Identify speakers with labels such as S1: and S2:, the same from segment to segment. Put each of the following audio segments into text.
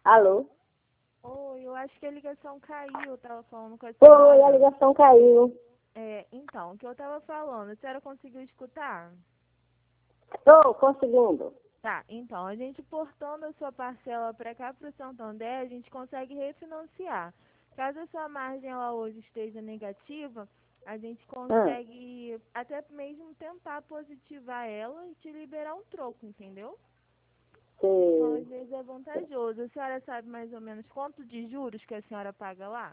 S1: Alô?
S2: Oi, eu acho que a ligação caiu, eu tava falando com a
S1: Foi, a
S2: senhora.
S1: ligação caiu.
S2: Então, o que eu tava falando, a senhora conseguiu escutar?
S1: Estou conseguindo.
S2: Tá, então, a gente portando a sua parcela para cá para o Santander, a gente consegue refinanciar. Caso a sua margem ela hoje esteja negativa, a gente
S1: Ah,
S2: consegue até mesmo tentar positivar ela e te liberar um troco, entendeu? Então,
S1: sei.
S2: às vezes é vantajoso. A senhora sabe mais ou menos quanto de juros que a senhora paga lá?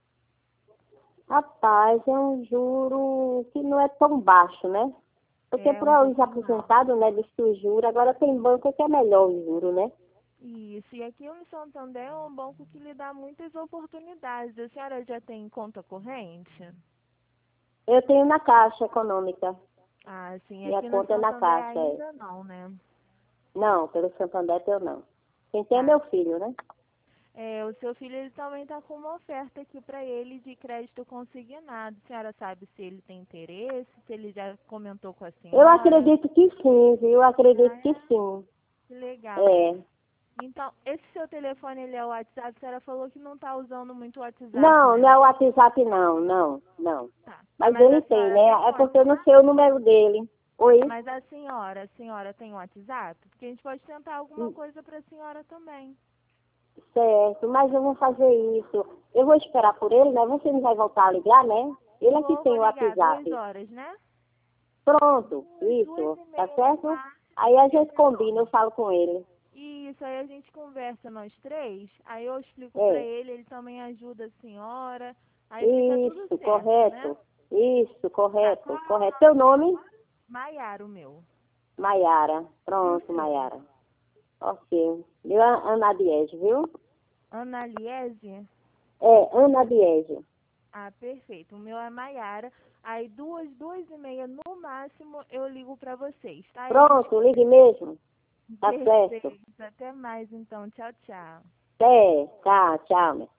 S1: Rapaz, é um juro que não é tão baixo, né? Porque
S2: É um
S1: para os
S2: pouquinho alto.
S1: aposentados, né, diz que o juro, agora tem banco que é melhor o juro, né?
S2: Isso, e aqui o Santander é um banco que lhe dá muitas oportunidades. A senhora já tem conta corrente?
S1: Eu tenho na Caixa Econômica.
S2: Ah, sim,
S1: Minha
S2: aqui no
S1: conta é na
S2: Santander
S1: Caixa, é.
S2: ainda não, né?
S1: Não, pelo Santander eu não. Quem tem é
S2: Tá.
S1: meu filho, né?
S2: O seu filho ele também está com uma oferta aqui para ele de crédito consignado. A senhora sabe se ele tem interesse, se ele já comentou com a
S1: Eu
S2: senhora?
S1: acredito que sim, viu? Eu
S2: Ah,
S1: acredito que
S2: é?
S1: sim.
S2: Que legal.
S1: É.
S2: Então, esse seu telefone ele é o WhatsApp? A senhora falou que não está usando muito o WhatsApp,
S1: Não,
S2: né?
S1: não é o WhatsApp, não, não, não.
S2: Tá.
S1: Mas
S2: Mas
S1: ele
S2: a
S1: tem,
S2: senhora tem
S1: né? É porque eu não
S2: WhatsApp?
S1: sei o número dele. Oi?
S2: Mas a senhora tem WhatsApp? Porque a gente pode tentar alguma coisa para a senhora também.
S1: Certo, mas eu vou fazer isso. Eu vou esperar por ele, né? Você não vai voltar a ligar, né? Ele aqui
S2: Vou
S1: tem o
S2: ligar 2
S1: WhatsApp.
S2: horas, né?
S1: Pronto,
S2: Duas
S1: isso.
S2: e
S1: Tá
S2: meia no
S1: certo?
S2: máximo,
S1: Aí a
S2: porque
S1: gente combina, eu falo com ele.
S2: isso, aí a gente conversa nós três, aí eu explico pra
S1: É,
S2: ele também ajuda a senhora, aí fica tudo
S1: isso,
S2: certo, né?
S1: correto. Isso,
S2: Tá, qual
S1: correto,
S2: é o
S1: correto. Teu
S2: nome do
S1: nome?
S2: senhor? Maiara, o meu.
S1: Maiara.
S2: E o
S1: Pronto,
S2: seu?
S1: Maiara. Ok. Meu é Ana Diege, viu?
S2: Ana Liese?
S1: É, Ana Diege.
S2: Ah, perfeito. O meu é Maiara. Aí 2, 2 e meia no máximo eu ligo pra vocês, tá? E a gente
S1: Pronto, ligue mesmo. Tá certo.
S2: perfeito. Até mais então. Tchau, tchau.
S1: É, tá, tchau,